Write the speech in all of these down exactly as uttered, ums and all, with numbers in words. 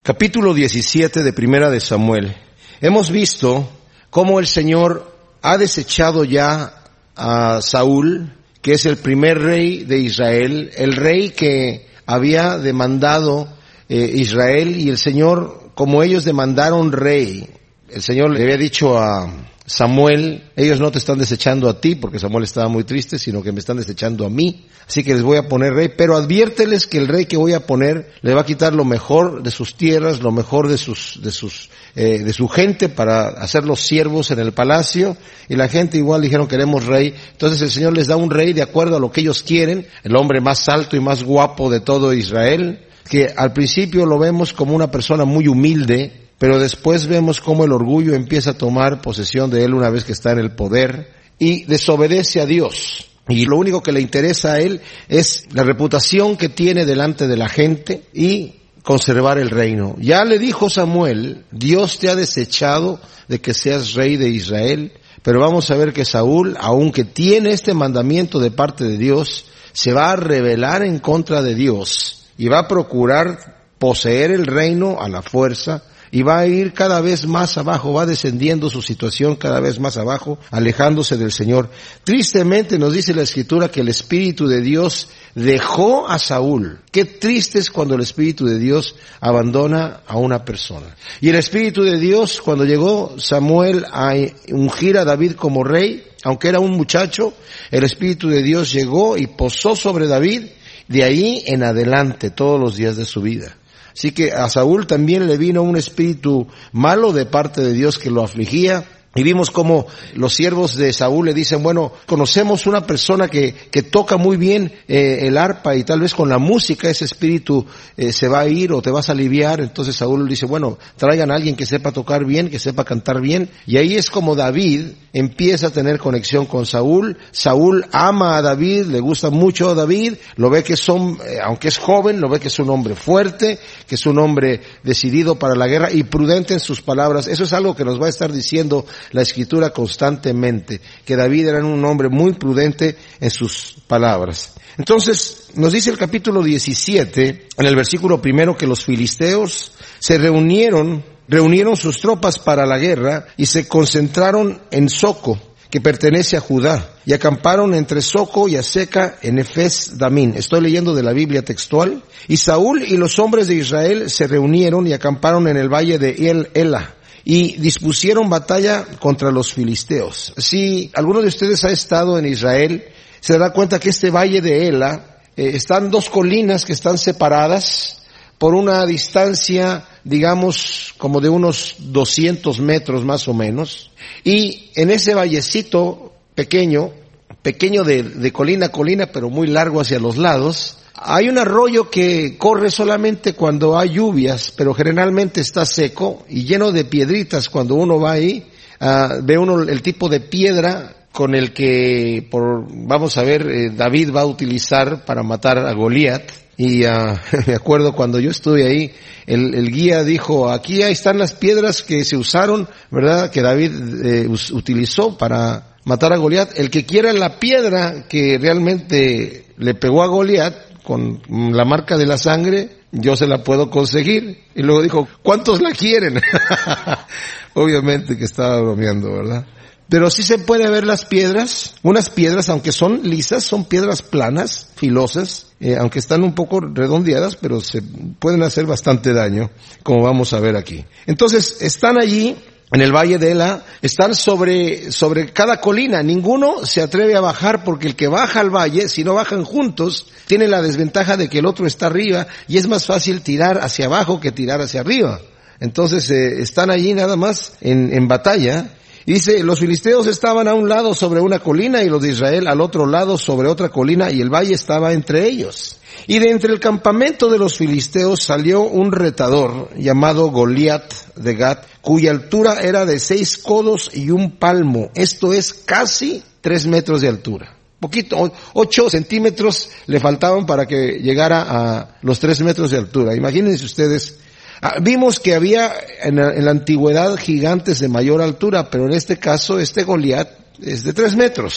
Capítulo diecisiete de Primera de Samuel. Hemos visto cómo el Señor ha desechado ya a Saúl, que es el primer rey de Israel, el rey que había demandado eh, Israel, y el Señor, como ellos demandaron rey, el Señor le había dicho a Samuel: ellos no te están desechando a ti, porque Samuel estaba muy triste, sino que me están desechando a mí, así que les voy a poner rey, pero adviérteles que el rey que voy a poner le va a quitar lo mejor de sus tierras, lo mejor de sus, de sus, eh, de su gente, para hacerlos siervos en el palacio. Y la gente igual dijeron: queremos rey. Entonces el Señor les da un rey de acuerdo a lo que ellos quieren, el hombre más alto y más guapo de todo Israel, que al principio lo vemos como una persona muy humilde, pero después vemos cómo el orgullo empieza a tomar posesión de él una vez que está en el poder y desobedece a Dios. Y lo único que le interesa a él es la reputación que tiene delante de la gente y conservar el reino. Ya le dijo Samuel: Dios te ha desechado de que seas rey de Israel. Pero vamos a ver que Saúl, aunque tiene este mandamiento de parte de Dios, se va a rebelar en contra de Dios y va a procurar poseer el reino a la fuerza. Y va a ir cada vez más abajo, va descendiendo su situación cada vez más abajo, alejándose del Señor. Tristemente nos dice la Escritura que el Espíritu de Dios dejó a Saúl. Qué triste es cuando el Espíritu de Dios abandona a una persona. Y el Espíritu de Dios, cuando llegó Samuel a ungir a David como rey, aunque era un muchacho, el Espíritu de Dios llegó y posó sobre David, de ahí en adelante, todos los días de su vida. Así que a Saúl también le vino un espíritu malo de parte de Dios que lo afligía. Y vimos cómo los siervos de Saúl le dicen: bueno, conocemos una persona que, que toca muy bien eh, el arpa, y tal vez con la música ese espíritu eh, se va a ir o te vas a aliviar. Entonces Saúl dice: bueno, traigan a alguien que sepa tocar bien, que sepa cantar bien. Y ahí es como David empieza a tener conexión con Saúl. Saúl ama a David, le gusta mucho a David, lo ve que son, eh, aunque es joven, lo ve que es un hombre fuerte, que es un hombre decidido para la guerra y prudente en sus palabras. Eso es algo que nos va a estar diciendo la Escritura constantemente, que David era un hombre muy prudente en sus palabras. Entonces, nos dice el capítulo diecisiete, en el versículo primero, que los filisteos se reunieron, reunieron sus tropas para la guerra y se concentraron en Soco, que pertenece a Judá, y acamparon entre Soco y Aseca en Efes Damín. Estoy leyendo de la Biblia textual. Y Saúl y los hombres de Israel se reunieron y acamparon en el valle de El Ela, y dispusieron batalla contra los filisteos. Si alguno de ustedes ha estado en Israel, se dará cuenta que este valle de Ela, eh, están dos colinas que están separadas por una distancia, digamos, como de unos doscientos metros más o menos. Y en ese vallecito pequeño, pequeño de, de colina a colina, pero muy largo hacia los lados, hay un arroyo que corre solamente cuando hay lluvias, pero generalmente está seco y lleno de piedritas. Cuando uno va ahí, uh, ve uno el tipo de piedra con el que, por, vamos a ver, eh, David va a utilizar para matar a Goliat. Y uh, me acuerdo cuando yo estuve ahí, el, el guía dijo: aquí ahí están las piedras que se usaron, ¿verdad?, que David eh, us, utilizó para matar a Goliat. El que quiera la piedra que realmente le pegó a Goliat, con la marca de la sangre, yo se la puedo conseguir. Y luego dijo: ¿cuántos la quieren? Obviamente que estaba bromeando, ¿verdad? Pero sí se puede ver las piedras, unas piedras, aunque son lisas, son piedras planas, filosas, eh, aunque están un poco redondeadas, pero se pueden hacer bastante daño, como vamos a ver aquí. Entonces, están allí en el valle de Ela, están sobre, sobre cada colina. Ninguno se atreve a bajar, porque el que baja al valle, si no bajan juntos, tiene la desventaja de que el otro está arriba, y es más fácil tirar hacia abajo que tirar hacia arriba. Entonces, eh, están allí nada más en, en batalla. Y dice: los filisteos estaban a un lado sobre una colina y los de Israel al otro lado sobre otra colina, y el valle estaba entre ellos. Y de entre el campamento de los filisteos salió un retador llamado Goliat de Gat, cuya altura era de seis codos y un palmo, esto es casi tres metros de altura. Poquito, ocho centímetros le faltaban para que llegara a los tres metros de altura. Imagínense ustedes. Ah, vimos que había en la, en la antigüedad gigantes de mayor altura, pero en este caso este Goliat es de tres metros.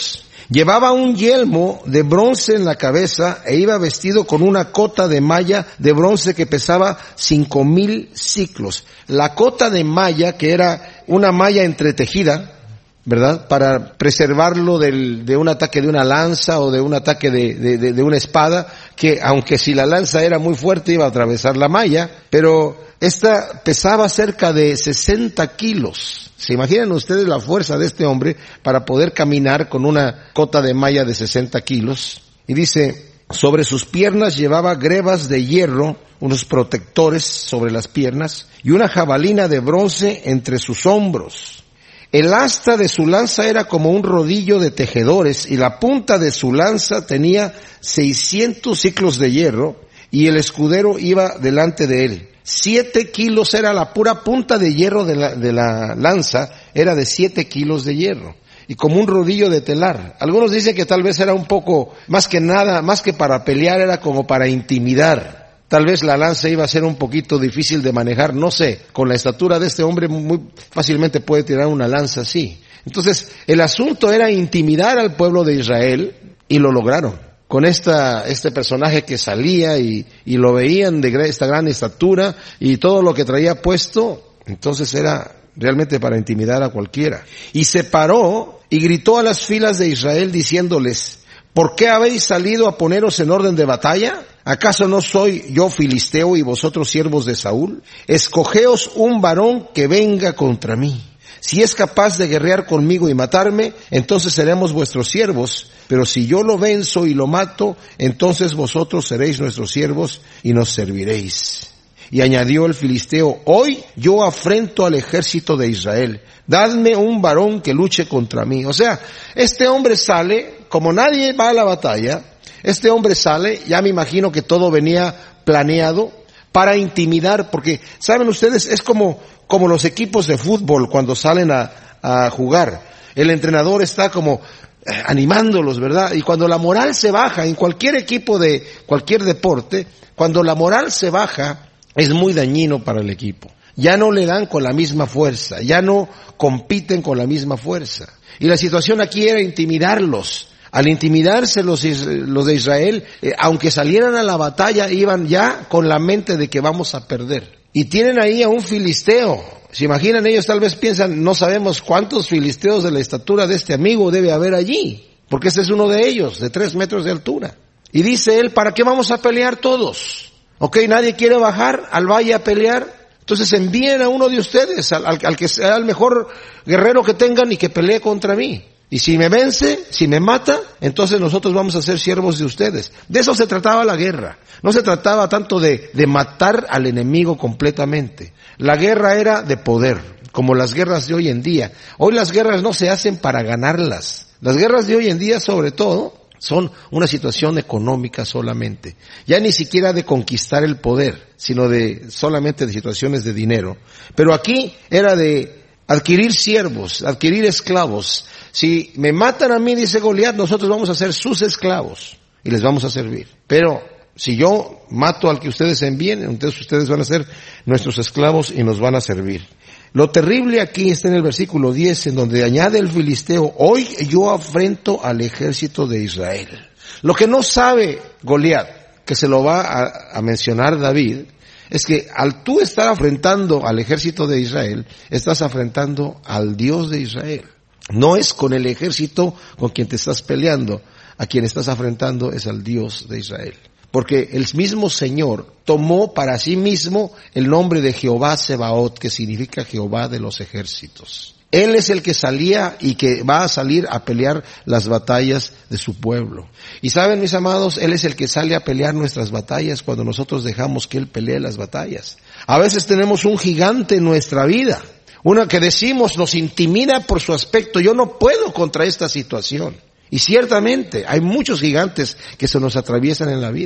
Llevaba un yelmo de bronce en la cabeza e iba vestido con una cota de malla de bronce que pesaba cinco mil siclos. La cota de malla, que era una malla entretejida, ¿verdad?, para preservarlo del, de un ataque de una lanza o de un ataque de, de, de, de una espada, que aunque si la lanza era muy fuerte iba a atravesar la malla, pero esta pesaba cerca de sesenta kilos. ¿Se imaginan ustedes la fuerza de este hombre para poder caminar con una cota de malla de sesenta kilos? Y dice, sobre sus piernas llevaba grebas de hierro, unos protectores sobre las piernas, y una jabalina de bronce entre sus hombros. El asta de su lanza era como un rodillo de tejedores, y la punta de su lanza tenía seiscientos siclos de hierro, y el escudero iba delante de él. Siete kilos era la pura punta de hierro de la, de la lanza, era de siete kilos de hierro, y como un rodillo de telar. Algunos dicen que tal vez era un poco, más que nada, más que para pelear, era como para intimidar. Tal vez la lanza iba a ser un poquito difícil de manejar, no sé, con la estatura de este hombre muy fácilmente puede tirar una lanza así. Entonces, el asunto era intimidar al pueblo de Israel, y lo lograron. Con esta, este personaje que salía y, y lo veían de esta gran estatura y todo lo que traía puesto, entonces era realmente para intimidar a cualquiera. Y se paró y gritó a las filas de Israel diciéndoles, ¿por qué habéis salido a poneros en orden de batalla? ¿Acaso no soy yo filisteo y vosotros siervos de Saúl? Escogeos un varón que venga contra mí. Si es capaz de guerrear conmigo y matarme, entonces seremos vuestros siervos. Pero si yo lo venzo y lo mato, entonces vosotros seréis nuestros siervos y nos serviréis. Y añadió el filisteo, hoy yo afrento al ejército de Israel. Dadme un varón que luche contra mí. O sea, este hombre sale, como nadie va a la batalla, este hombre sale, ya me imagino que todo venía planeado para intimidar, porque, ¿saben ustedes? Es como, como los equipos de fútbol cuando salen a, a jugar. El entrenador está como animándolos, ¿verdad? Y cuando la moral se baja, en cualquier equipo de cualquier deporte, cuando la moral se baja, es muy dañino para el equipo. Ya no le dan con la misma fuerza, ya no compiten con la misma fuerza. Y la situación aquí era intimidarlos. Al intimidarse los, los de Israel, eh, aunque salieran a la batalla, iban ya con la mente de que vamos a perder. Y tienen ahí a un filisteo. Se imaginan, ellos tal vez piensan, no sabemos cuántos filisteos de la estatura de este amigo debe haber allí, porque este es uno de ellos, de tres metros de altura. Y dice él, ¿para qué vamos a pelear todos? Ok, nadie quiere bajar al valle a pelear, entonces envíen a uno de ustedes, al, al, al que sea el mejor guerrero que tengan y que pelee contra mí. Y si me vence, si me mata, entonces nosotros vamos a ser siervos de ustedes. De eso se trataba la guerra. No se trataba tanto de, de matar al enemigo completamente. La guerra era de poder, como las guerras de hoy en día. Hoy las guerras no se hacen para ganarlas. Las guerras de hoy en día, sobre todo, son una situación económica solamente. Ya ni siquiera de conquistar el poder, sino de solamente de situaciones de dinero. Pero aquí era de adquirir siervos, adquirir esclavos. Si me matan a mí, dice Goliat, nosotros vamos a ser sus esclavos y les vamos a servir. Pero si yo mato al que ustedes envíen, entonces ustedes van a ser nuestros esclavos y nos van a servir. Lo terrible aquí está en el versículo diez, en donde añade el filisteo, hoy yo afrento al ejército de Israel. Lo que no sabe Goliat, que se lo va a, a mencionar David, es que al tú estar afrentando al ejército de Israel, estás afrentando al Dios de Israel. No es con el ejército con quien te estás peleando, a quien estás afrentando es al Dios de Israel. Porque el mismo Señor tomó para sí mismo el nombre de Jehová Sebaot, que significa Jehová de los ejércitos. Él es el que salía y que va a salir a pelear las batallas de su pueblo. Y saben, mis amados, Él es el que sale a pelear nuestras batallas cuando nosotros dejamos que Él pelee las batallas. A veces tenemos un gigante en nuestra vida. Una que decimos nos intimida por su aspecto. Yo no puedo contra esta situación. Y ciertamente hay muchos gigantes que se nos atraviesan en la vida.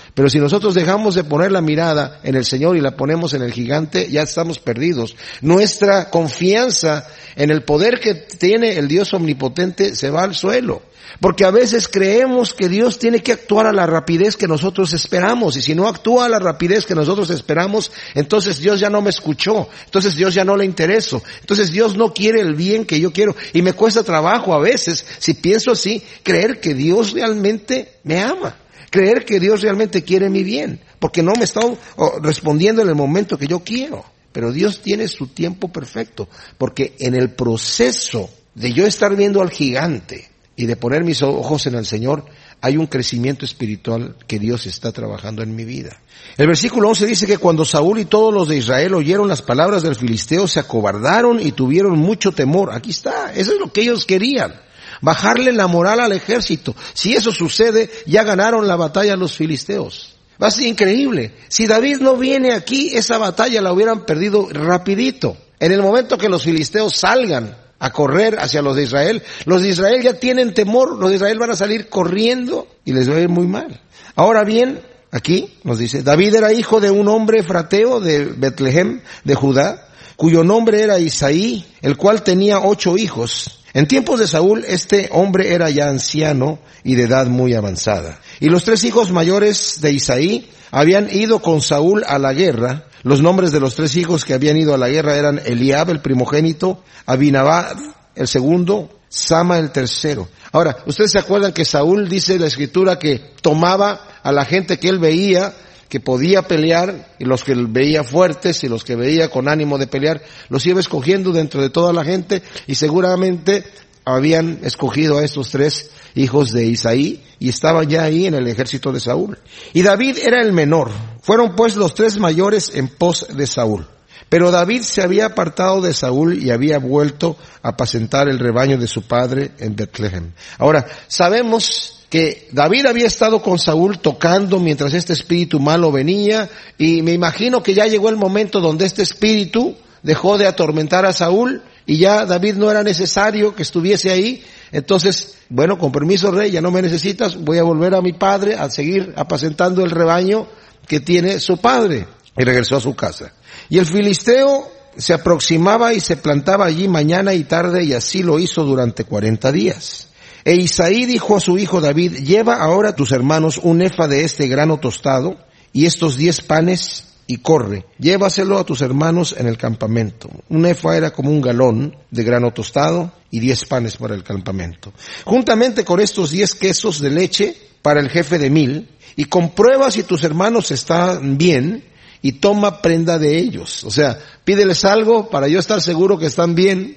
Pero si nosotros dejamos de poner la mirada en el Señor y la ponemos en el gigante, ya estamos perdidos. Nuestra confianza en el poder que tiene el Dios omnipotente se va al suelo. Porque a veces creemos que Dios tiene que actuar a la rapidez que nosotros esperamos. Y si no actúa a la rapidez que nosotros esperamos, entonces Dios ya no me escuchó. Entonces Dios ya no le intereso. Entonces Dios no quiere el bien que yo quiero. Y me cuesta trabajo a veces, si pienso así, creer que Dios realmente me ama. Creer que Dios realmente quiere mi bien. Porque no me está respondiendo en el momento que yo quiero. Pero Dios tiene su tiempo perfecto. Porque en el proceso de yo estar viendo al gigante y de poner mis ojos en el Señor, hay un crecimiento espiritual que Dios está trabajando en mi vida. El versículo once dice que cuando Saúl y todos los de Israel oyeron las palabras del filisteo, se acobardaron y tuvieron mucho temor. Aquí está, eso es lo que ellos querían. Bajarle la moral al ejército. Si eso sucede, ya ganaron la batalla los filisteos. Va a ser increíble. Si David no viene aquí, esa batalla la hubieran perdido rapidito. En el momento que los filisteos salgan a correr hacia los de Israel, los de Israel ya tienen temor, los de Israel van a salir corriendo y les va a ir muy mal. Ahora bien, aquí nos dice, David era hijo de un hombre efrateo de Betlehem, de Judá, cuyo nombre era Isaí, el cual tenía ocho hijos. En tiempos de Saúl, este hombre era ya anciano y de edad muy avanzada. Y los tres hijos mayores de Isaí habían ido con Saúl a la guerra. Los nombres de los tres hijos que habían ido a la guerra eran Eliab, el primogénito, Abinadab, el segundo, Sama, el tercero. Ahora, ustedes se acuerdan que Saúl, dice la Escritura, que tomaba a la gente que él veía, que podía pelear, y los que veía fuertes y los que veía con ánimo de pelear, los iba escogiendo dentro de toda la gente, y seguramente habían escogido a estos tres hijos de Isaí, y estaban ya ahí en el ejército de Saúl. Y David era el menor. Fueron pues los tres mayores en pos de Saúl. Pero David se había apartado de Saúl y había vuelto a apacentar el rebaño de su padre en Betlehem. Ahora, sabemos que David había estado con Saúl tocando mientras este espíritu malo venía, y me imagino que ya llegó el momento donde este espíritu dejó de atormentar a Saúl y ya David no era necesario que estuviese ahí. Entonces, bueno, con permiso, rey, ya no me necesitas, voy a volver a mi padre a seguir apacentando el rebaño que tiene su padre. Y regresó a su casa. Y el filisteo se aproximaba y se plantaba allí mañana y tarde, y así lo hizo durante cuarenta días. E Isaí dijo a su hijo David, lleva ahora a tus hermanos un efa de este grano tostado y estos diez panes, y corre, llévaselo a tus hermanos en el campamento. Un efa era como un galón de grano tostado y diez panes para el campamento. Juntamente con estos diez quesos de leche para el jefe de mil, y comprueba si tus hermanos están bien, y toma prenda de ellos. O sea, pídeles algo para yo estar seguro que están bien.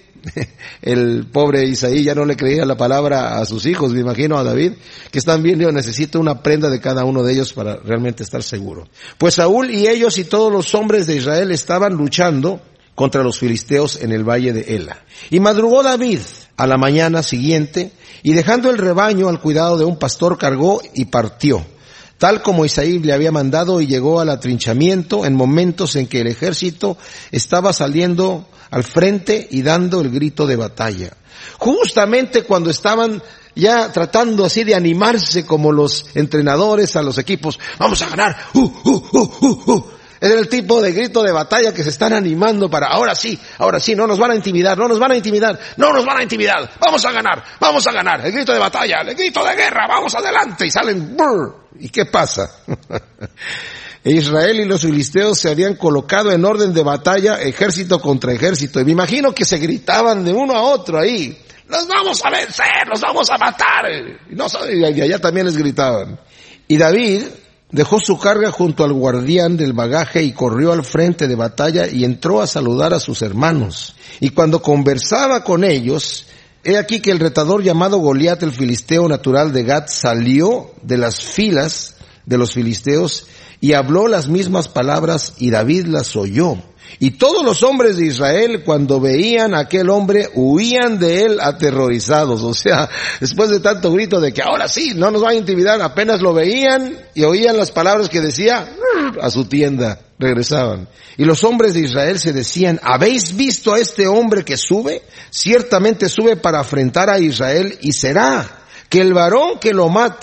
El pobre Isaí ya no le creía la palabra a sus hijos, me imagino a David, que están bien, yo necesito una prenda de cada uno de ellos para realmente estar seguro. Pues Saúl y ellos y todos los hombres de Israel estaban luchando contra los filisteos en el valle de Ela. Y madrugó David a la mañana siguiente, y dejando el rebaño al cuidado de un pastor, cargó y partió, tal como Isaí le había mandado, y llegó al atrinchamiento en momentos en que el ejército estaba saliendo al frente y dando el grito de batalla. Justamente cuando estaban ya tratando así de animarse como los entrenadores a los equipos, vamos a ganar, uh, uh, uh, uh, uh. Es el tipo de grito de batalla que se están animando para, ahora sí, ahora sí, no nos van a intimidar, no nos van a intimidar, no nos van a intimidar, vamos a ganar, vamos a ganar, el grito de batalla, el grito de guerra, vamos adelante, y salen, brr. ¿Y qué pasa? Israel y los filisteos se habían colocado en orden de batalla, ejército contra ejército, y me imagino que se gritaban de uno a otro ahí, ¡nos vamos a vencer, nos vamos a matar! Y, no, y allá también les gritaban. Y David dejó su carga junto al guardián del bagaje y corrió al frente de batalla y entró a saludar a sus hermanos. Y cuando conversaba con ellos, he aquí que el retador llamado Goliat, el filisteo natural de Gat, salió de las filas de los filisteos y habló las mismas palabras, y David las oyó. Y todos los hombres de Israel, cuando veían a aquel hombre, huían de él aterrorizados. O sea, después de tanto grito de que ahora sí, no nos va a intimidar, apenas lo veían y oían las palabras que decía, a su tienda regresaban. Y los hombres de Israel se decían, ¿habéis visto a este hombre que sube? Ciertamente sube para afrentar a Israel, y será que el varón que lo mate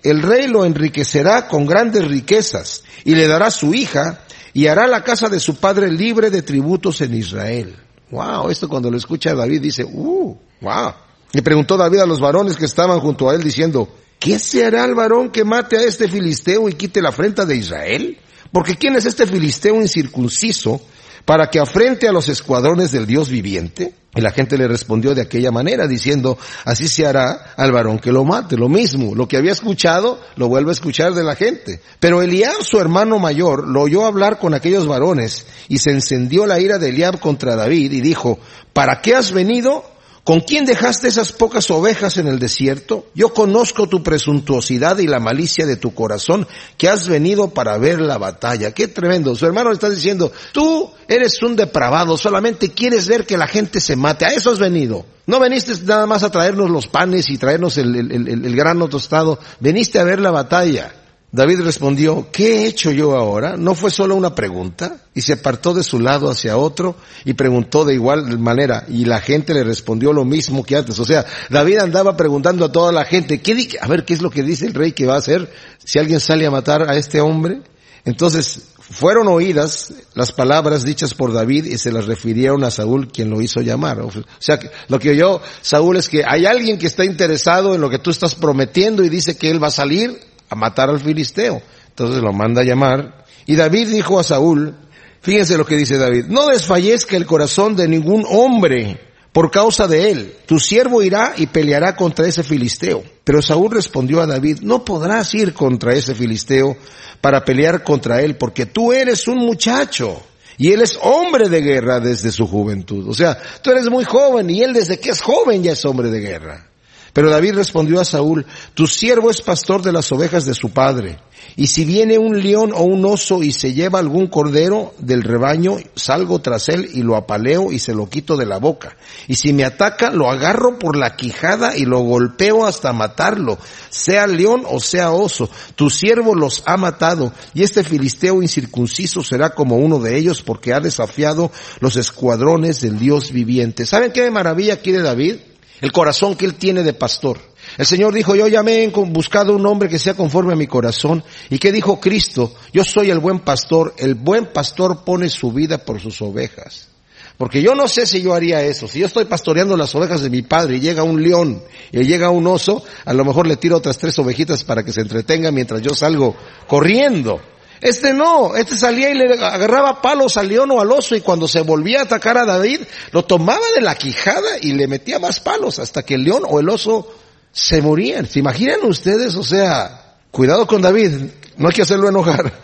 el rey lo enriquecerá con grandes riquezas y le dará su hija y hará la casa de su padre libre de tributos en Israel. Wow, esto cuando lo escucha David dice, uh, wow. Y preguntó David a los varones que estaban junto a él diciendo, ¿qué se hará el varón que mate a este filisteo y quite la afrenta de Israel? Porque ¿quién es este filisteo incircunciso para que afrente a los escuadrones del Dios viviente? Y la gente le respondió de aquella manera, diciendo, así se hará al varón que lo mate. Lo mismo, lo que había escuchado, lo vuelve a escuchar de la gente. Pero Eliab, su hermano mayor, lo oyó hablar con aquellos varones, y se encendió la ira de Eliab contra David, y dijo, ¿para qué has venido? ¿Con quién dejaste esas pocas ovejas en el desierto? Yo conozco tu presuntuosidad y la malicia de tu corazón, que has venido para ver la batalla. ¡Qué tremendo! Su hermano le está diciendo, tú eres un depravado, solamente quieres ver que la gente se mate. A eso has venido. No veniste nada más a traernos los panes y traernos el, el, el, el grano tostado. Veniste a ver la batalla. David respondió, ¿qué he hecho yo ahora? ¿No fue solo una pregunta? Y se apartó de su lado hacia otro y preguntó de igual manera, y la gente le respondió lo mismo que antes. O sea, David andaba preguntando a toda la gente, ¿qué di- a ver qué es lo que dice el rey que va a hacer si alguien sale a matar a este hombre. Entonces, fueron oídas las palabras dichas por David y se las refirieron a Saúl, quien lo hizo llamar. O sea, lo que oyó Saúl es que hay alguien que está interesado en lo que tú estás prometiendo y dice que él va a salir a matar al filisteo. Entonces lo manda a llamar. Y David dijo a Saúl, fíjense lo que dice David, no desfallezca el corazón de ningún hombre por causa de él. Tu siervo irá y peleará contra ese filisteo. Pero Saúl respondió a David, no podrás ir contra ese filisteo para pelear contra él, porque tú eres un muchacho y él es hombre de guerra desde su juventud. O sea, tú eres muy joven y él desde que es joven ya es hombre de guerra. Pero David respondió a Saúl, tu siervo es pastor de las ovejas de su padre, y si viene un león o un oso y se lleva algún cordero del rebaño, salgo tras él y lo apaleo y se lo quito de la boca. Y si me ataca, lo agarro por la quijada y lo golpeo hasta matarlo, sea león o sea oso. Tu siervo los ha matado, y este filisteo incircunciso será como uno de ellos, porque ha desafiado los escuadrones del Dios viviente. ¿Saben qué maravilla quiere David? El corazón que él tiene de pastor. El Señor dijo, yo llamé, he buscado un hombre que sea conforme a mi corazón. ¿Y qué dijo Cristo? Yo soy el buen pastor. El buen pastor pone su vida por sus ovejas. Porque yo no sé si yo haría eso. Si yo estoy pastoreando las ovejas de mi padre y llega un león y llega un oso, a lo mejor le tiro otras tres ovejitas para que se entretenga mientras yo salgo corriendo. Este no, este salía y le agarraba palos al león o al oso, y cuando se volvía a atacar a David, lo tomaba de la quijada y le metía más palos hasta que el león o el oso se morían. ¿Se imaginan ustedes? O sea, cuidado con David, no hay que hacerlo enojar.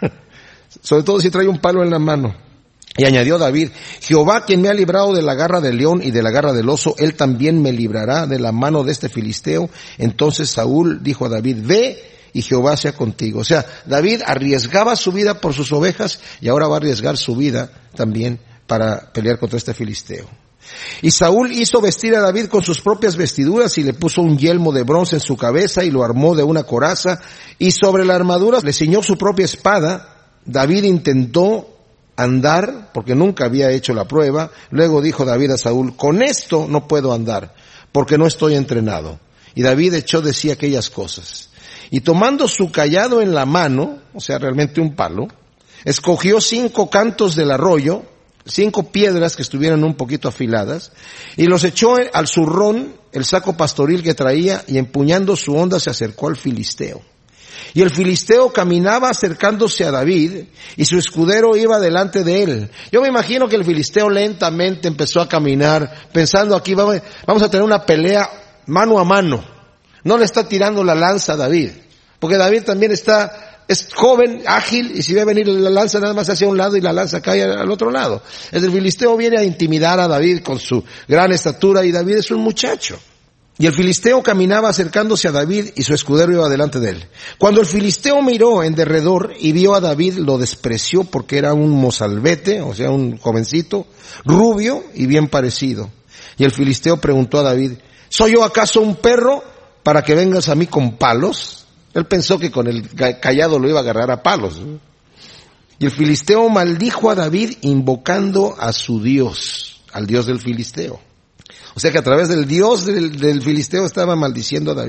Sobre todo si trae un palo en la mano. Y añadió David, Jehová quien me ha librado de la garra del león y de la garra del oso, él también me librará de la mano de este filisteo. Entonces Saúl dijo a David, ve y Jehová sea contigo. O sea, David arriesgaba su vida por sus ovejas y ahora va a arriesgar su vida también para pelear contra este filisteo. Y Saúl hizo vestir a David con sus propias vestiduras y le puso un yelmo de bronce en su cabeza y lo armó de una coraza, y sobre la armadura le ciñó su propia espada. David intentó andar porque nunca había hecho la prueba. Luego dijo David a Saúl, con esto no puedo andar porque no estoy entrenado. Y David echó de sí aquellas cosas. Y tomando su cayado en la mano, o sea, realmente un palo, escogió cinco cantos del arroyo, cinco piedras que estuvieran un poquito afiladas, y los echó al zurrón, el saco pastoril que traía, y empuñando su honda se acercó al filisteo. Y el filisteo caminaba acercándose a David, y su escudero iba delante de él. Yo me imagino que el filisteo lentamente empezó a caminar, pensando aquí vamos a tener una pelea mano a mano. No le está tirando la lanza a David, porque David también está, es joven, ágil, y si ve venir la lanza nada más hacia un lado y la lanza cae al otro lado. El filisteo viene a intimidar a David con su gran estatura, y David es un muchacho. Y el filisteo caminaba acercándose a David y su escudero iba delante de él. Cuando el filisteo miró en derredor y vio a David, lo despreció porque era un mozalbete, o sea, un jovencito, rubio y bien parecido. Y el filisteo preguntó a David, ¿soy yo acaso un perro para que vengas a mí con palos? Él pensó que con el cayado lo iba a agarrar a palos. Y el filisteo maldijo a David invocando a su Dios, al Dios del filisteo. O sea que a través del Dios del, del filisteo estaba maldiciendo a David.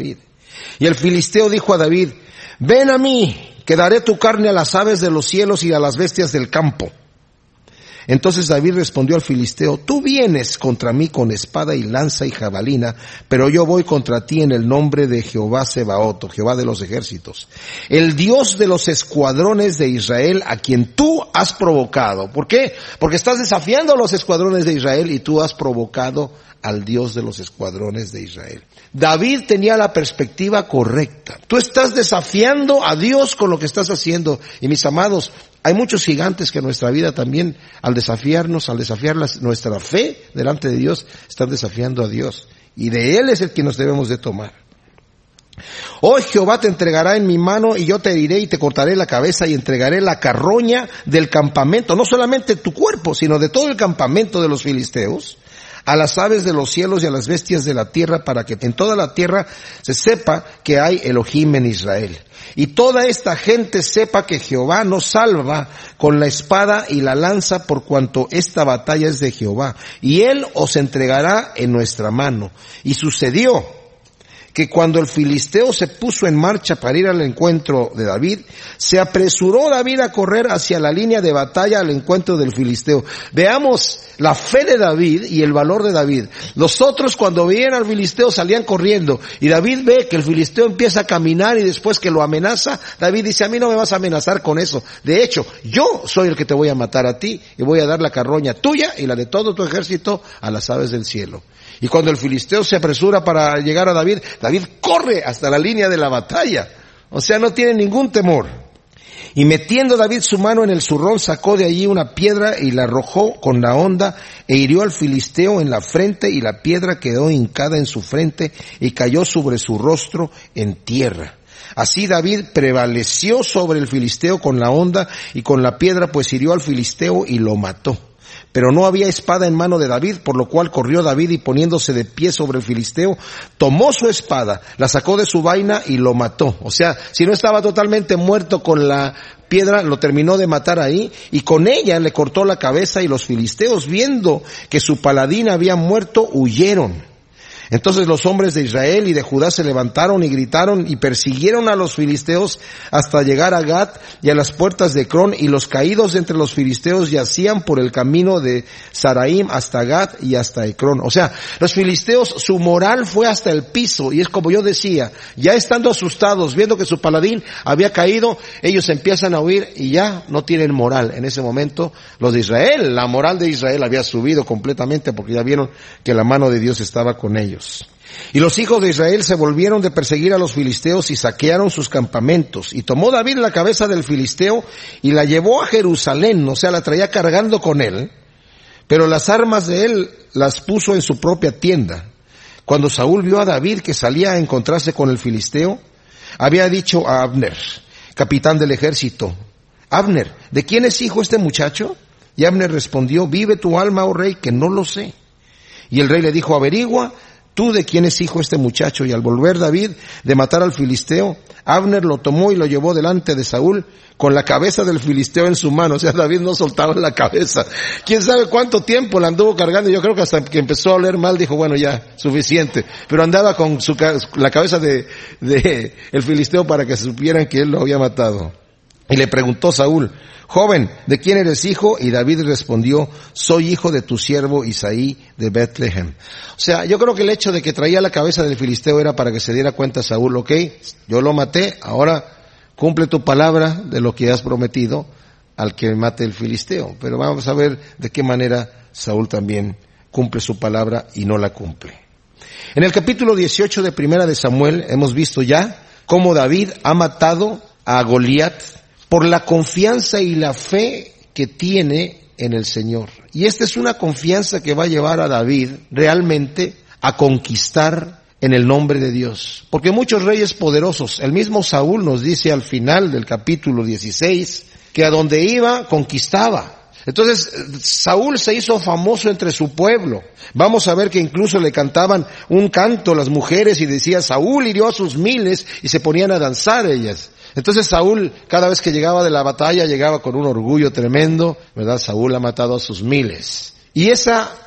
Y el filisteo dijo a David, ven a mí, que daré tu carne a las aves de los cielos y a las bestias del campo. Entonces David respondió al filisteo, tú vienes contra mí con espada y lanza y jabalina, pero yo voy contra ti en el nombre de Jehová Sebaot, Jehová de los ejércitos, el Dios de los escuadrones de Israel, a quien tú has provocado. ¿Por qué? Porque estás desafiando a los escuadrones de Israel y tú has provocado al Dios de los escuadrones de Israel. David tenía la perspectiva correcta. Tú estás desafiando a Dios con lo que estás haciendo. Y mis amados, hay muchos gigantes que en nuestra vida también, al desafiarnos, al desafiar las, nuestra fe delante de Dios, están desafiando a Dios. Y de Él es el que nos debemos de tomar. Hoy Jehová te entregará en mi mano y yo te heriré y te cortaré la cabeza y entregaré la carroña del campamento, no solamente tu cuerpo, sino de todo el campamento de los filisteos, a las aves de los cielos y a las bestias de la tierra, para que en toda la tierra se sepa que hay Elohim en Israel. Y toda esta gente sepa que Jehová nos salva con la espada y la lanza, por cuanto esta batalla es de Jehová. Y Él os entregará en nuestra mano. Y sucedió que cuando el filisteo se puso en marcha para ir al encuentro de David, se apresuró David a correr hacia la línea de batalla al encuentro del filisteo. Veamos la fe de David y el valor de David. Los otros, cuando veían al filisteo, salían corriendo, y David ve que el filisteo empieza a caminar y después que lo amenaza, David dice, a mí no me vas a amenazar con eso. De hecho, yo soy el que te voy a matar a ti y voy a dar la carroña tuya y la de todo tu ejército a las aves del cielo. Y cuando el filisteo se apresura para llegar a David, David corre hasta la línea de la batalla. O sea, no tiene ningún temor. Y metiendo David su mano en el zurrón, sacó de allí una piedra y la arrojó con la honda e hirió al filisteo en la frente, y la piedra quedó hincada en su frente y cayó sobre su rostro en tierra. Así David prevaleció sobre el filisteo con la honda y con la piedra, pues hirió al filisteo y lo mató. Pero no había espada en mano de David, por lo cual corrió David y poniéndose de pie sobre el filisteo, tomó su espada, la sacó de su vaina y lo mató. O sea, si no estaba totalmente muerto con la piedra, lo terminó de matar ahí, y con ella le cortó la cabeza, y los filisteos, viendo que su paladín había muerto, huyeron. Entonces los hombres de Israel y de Judá se levantaron y gritaron y persiguieron a los filisteos hasta llegar a Gat y a las puertas de Ecrón, y los caídos entre los filisteos yacían por el camino de Saraim hasta Gat y hasta Ecrón. O sea, los filisteos, su moral fue hasta el piso, y es como yo decía, ya estando asustados, viendo que su paladín había caído, ellos empiezan a huir y ya no tienen moral. En ese momento, los de Israel, la moral de Israel había subido completamente, porque ya vieron que la mano de Dios estaba con ellos. Y los hijos de Israel se volvieron de perseguir a los filisteos y saquearon sus campamentos. Y tomó David la cabeza del filisteo y la llevó a Jerusalén, o sea, la traía cargando con él, pero las armas de él las puso en su propia tienda. Cuando Saúl vio a David que salía a encontrarse con el filisteo, había dicho a Abner, capitán del ejército, Abner, ¿de quién es hijo este muchacho? Y Abner respondió, vive tu alma, oh rey, que no lo sé. Y el rey le dijo, averigua tú de quién es hijo este muchacho. Y al volver David de matar al filisteo, Abner lo tomó y lo llevó delante de Saúl con la cabeza del filisteo en su mano. O sea, David no soltaba la cabeza. Quién sabe cuánto tiempo la anduvo cargando. Yo creo que hasta que empezó a oler mal dijo, bueno, ya, suficiente. Pero andaba con su, la cabeza de, de el filisteo para que supieran que él lo había matado. Y le preguntó Saúl, joven, ¿de quién eres hijo? Y David respondió, soy hijo de tu siervo Isaí de Betlehem. O sea, yo creo que el hecho de que traía la cabeza del filisteo era para que se diera cuenta Saúl, ok, yo lo maté, ahora cumple tu palabra de lo que has prometido al que mate el filisteo. Pero vamos a ver de qué manera Saúl también cumple su palabra y no la cumple. En el capítulo dieciocho de Primera de Samuel hemos visto ya cómo David ha matado a Goliat por la confianza y la fe que tiene en el Señor. Y esta es una confianza que va a llevar a David realmente a conquistar en el nombre de Dios. Porque muchos reyes poderosos, el mismo Saúl nos dice al final del capítulo dieciséis, que a donde iba conquistaba. Entonces, Saúl se hizo famoso entre su pueblo. Vamos a ver que incluso le cantaban un canto las mujeres y decía, Saúl hirió a sus miles, y se ponían a danzar ellas. Entonces Saúl, cada vez que llegaba de la batalla, llegaba con un orgullo tremendo, ¿verdad? Saúl ha matado a sus miles. Y esa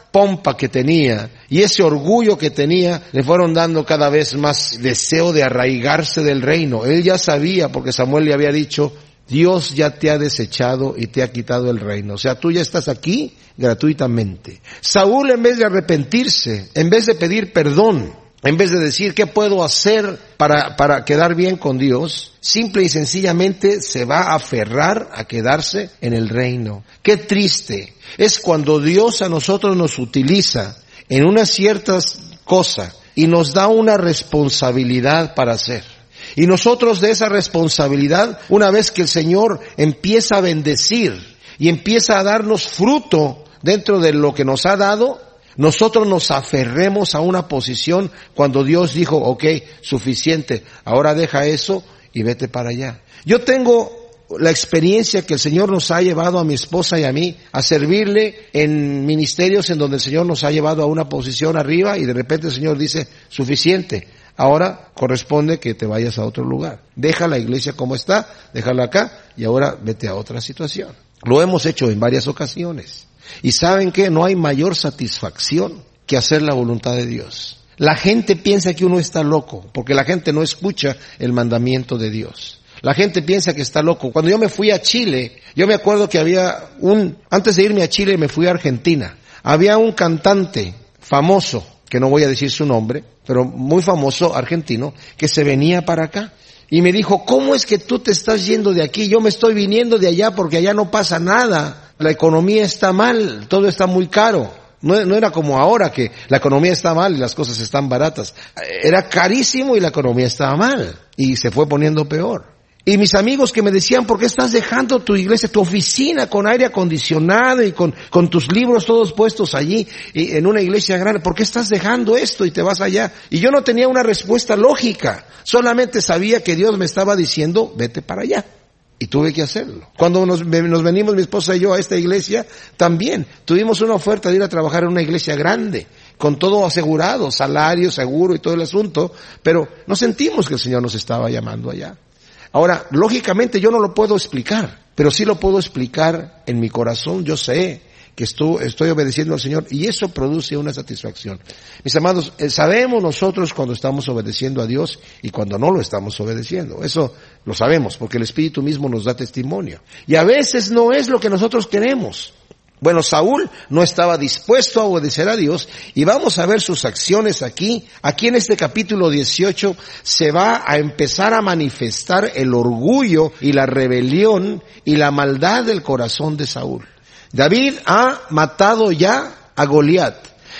pompa que tenía y ese orgullo que tenía le fueron dando cada vez más deseo de arraigarse del reino. Él ya sabía, porque Samuel le había dicho, Dios ya te ha desechado y te ha quitado el reino. O sea, tú ya estás aquí gratuitamente. Saúl, en vez de arrepentirse, en vez de pedir perdón, en vez de decir qué puedo hacer para, para quedar bien con Dios, simple y sencillamente se va a aferrar a quedarse en el reino. Qué triste es cuando Dios a nosotros nos utiliza en una cierta cosa y nos da una responsabilidad para hacer. Y nosotros de esa responsabilidad, una vez que el Señor empieza a bendecir y empieza a darnos fruto dentro de lo que nos ha dado, nosotros nos aferremos a una posición cuando Dios dijo, ok, suficiente, ahora deja eso y vete para allá. Yo tengo la experiencia que el Señor nos ha llevado a mi esposa y a mí a servirle en ministerios en donde el Señor nos ha llevado a una posición arriba y de repente el Señor dice, suficiente, ahora corresponde que te vayas a otro lugar. Deja la iglesia como está, déjala acá y ahora vete a otra situación. Lo hemos hecho en varias ocasiones. Y ¿saben qué? No hay mayor satisfacción que hacer la voluntad de Dios. La gente piensa que uno está loco, porque la gente no escucha el mandamiento de Dios. La gente piensa que está loco. Cuando yo me fui a Chile, yo me acuerdo que había un, antes de irme a Chile me fui a Argentina. Había un cantante famoso, que no voy a decir su nombre, pero muy famoso argentino, que se venía para acá. Y me dijo, ¿cómo es que tú te estás yendo de aquí? Yo me estoy viniendo de allá porque allá no pasa nada. La economía está mal, todo está muy caro. No, no era como ahora que la economía está mal y las cosas están baratas. Era carísimo y la economía estaba mal. Y se fue poniendo peor. Y mis amigos que me decían, ¿por qué estás dejando tu iglesia, tu oficina con aire acondicionado y con, con tus libros todos puestos allí y en una iglesia grande? ¿Por qué estás dejando esto y te vas allá? Y yo no tenía una respuesta lógica. Solamente sabía que Dios me estaba diciendo, vete para allá. Y tuve que hacerlo. Cuando nos, nos venimos mi esposa y yo a esta iglesia, también tuvimos una oferta de ir a trabajar en una iglesia grande, con todo asegurado, salario, seguro y todo el asunto, pero no sentimos que el Señor nos estaba llamando allá. Ahora, lógicamente yo no lo puedo explicar, pero sí lo puedo explicar en mi corazón. Yo sé que estoy, estoy obedeciendo al Señor y eso produce una satisfacción. Mis amados, sabemos nosotros cuando estamos obedeciendo a Dios y cuando no lo estamos obedeciendo. Eso lo sabemos porque el Espíritu mismo nos da testimonio. Y a veces no es lo que nosotros queremos. Bueno, Saúl no estaba dispuesto a obedecer a Dios y vamos a ver sus acciones aquí. Aquí en este capítulo dieciocho se va a empezar a manifestar el orgullo y la rebelión y la maldad del corazón de Saúl. David ha matado ya a Goliat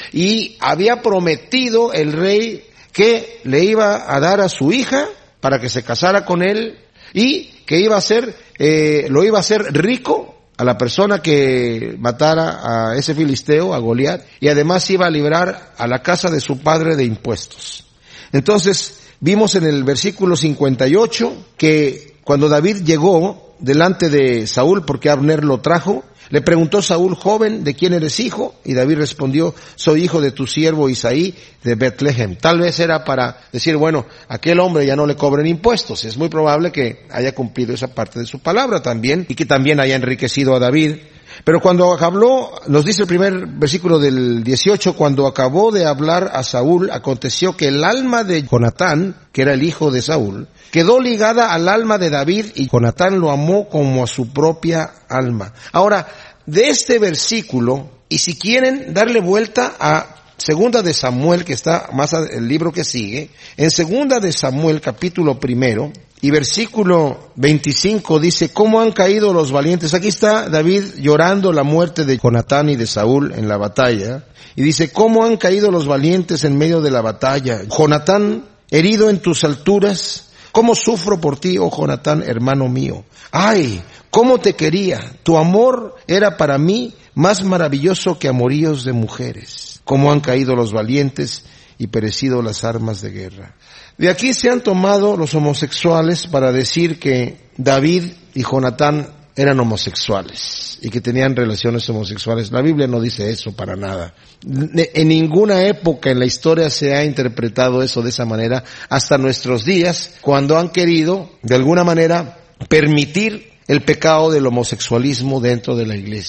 y había prometido el rey que le iba a dar a su hija para que se casara con él y que iba a ser, eh, lo iba a hacer rico a la persona que matara a ese filisteo, a Goliat, y además iba a librar a la casa de su padre de impuestos. Entonces, vimos en el versículo cincuenta y ocho que cuando David llegó delante de Saúl, porque Abner lo trajo, le preguntó Saúl, joven, ¿de quién eres hijo? Y David respondió, soy hijo de tu siervo Isaí de Betlehem. Tal vez era para decir, bueno, aquel hombre ya no le cobren impuestos. Es muy probable que haya cumplido esa parte de su palabra también y que también haya enriquecido a David. Pero cuando habló, nos dice el primer versículo del dieciocho, cuando acabó de hablar a Saúl, aconteció que el alma de Jonatán, que era el hijo de Saúl, quedó ligada al alma de David y Jonatán lo amó como a su propia alma. Ahora, de este versículo, y si quieren darle vuelta a Segunda de Samuel, que está más el libro que sigue, en Segunda de Samuel capítulo primero y versículo veinticinco dice, ¿cómo han caído los valientes? Aquí está David llorando la muerte de Jonatán y de Saúl en la batalla, y dice, ¿cómo han caído los valientes en medio de la batalla? Jonatán, herido en tus alturas, ¿cómo sufro por ti, oh Jonatán, hermano mío? ¡Ay! ¿Cómo te quería? Tu amor era para mí más maravilloso que amoríos de mujeres. ¿Cómo han caído los valientes y perecido las armas de guerra? De aquí se han tomado los homosexuales para decir que David y Jonatán eran homosexuales y que tenían relaciones homosexuales. La Biblia no dice eso para nada. En ninguna época en la historia se ha interpretado eso de esa manera hasta nuestros días, cuando han querido, de alguna manera, permitir el pecado del homosexualismo dentro de la iglesia.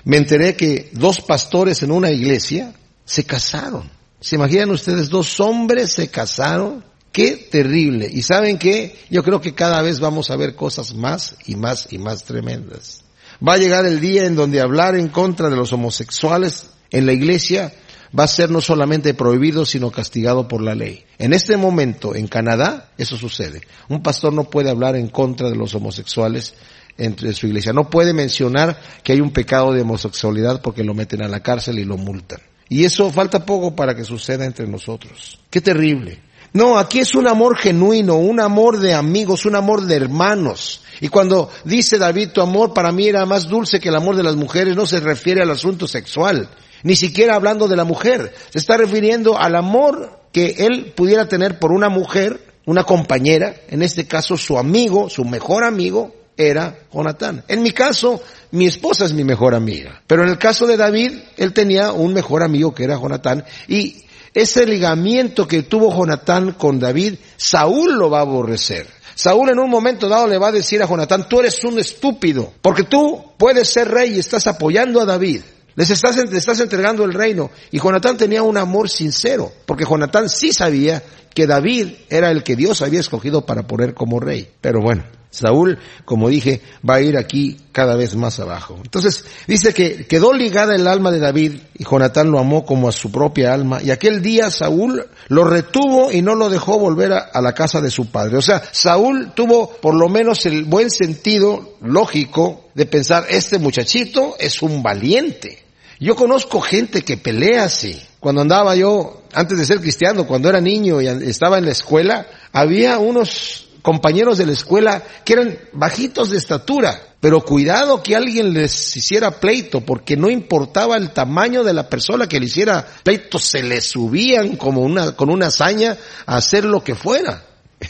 me enteré que dos pastores en una iglesia se casaron. ¿Se imaginan ustedes? Dos hombres se casaron. ¡Qué terrible! ¿Y saben qué? Yo creo que cada vez vamos a ver cosas más y más y más tremendas. Va a llegar el día en donde hablar en contra de los homosexuales en la iglesia va a ser no solamente prohibido, sino castigado por la ley. En este momento, en Canadá, eso sucede. Un pastor no puede hablar en contra de los homosexuales entre su iglesia. No puede mencionar que hay un pecado de homosexualidad porque lo meten a la cárcel y lo multan. Y eso falta poco para que suceda entre nosotros. ¡Qué terrible! No, aquí es un amor genuino, un amor de amigos, un amor de hermanos. Y cuando dice David, tu amor para mí era más dulce que el amor de las mujeres, no se refiere al asunto sexual, ni siquiera hablando de la mujer. Se está refiriendo al amor que él pudiera tener por una mujer, una compañera, en este caso su amigo, su mejor amigo, era Jonatán. En mi caso, mi esposa es mi mejor amiga. Pero en el caso de David, él tenía un mejor amigo que era Jonatán. Y ese ligamiento que tuvo Jonatán con David, Saúl lo va a aborrecer. Saúl en un momento dado le va a decir a Jonatán, tú eres un estúpido, porque tú puedes ser rey y estás apoyando a David. Les estás, le estás entregando el reino. Y Jonatán tenía un amor sincero, porque Jonatán sí sabía que David era el que Dios había escogido para poner como rey. Pero bueno, Saúl, como dije, va a ir aquí cada vez más abajo. Entonces, dice que quedó ligada el alma de David y Jonatán lo amó como a su propia alma. Y aquel día Saúl lo retuvo y no lo dejó volver a, a la casa de su padre. O sea, Saúl tuvo por lo menos el buen sentido lógico de pensar, este muchachito es un valiente. Yo conozco gente que pelea así. Cuando andaba yo, antes de ser cristiano, cuando era niño y estaba en la escuela, había unos compañeros de la escuela que eran bajitos de estatura, pero cuidado que alguien les hiciera pleito, porque no importaba el tamaño de la persona que le hiciera pleito, se le subían como una, con una hazaña a hacer lo que fuera.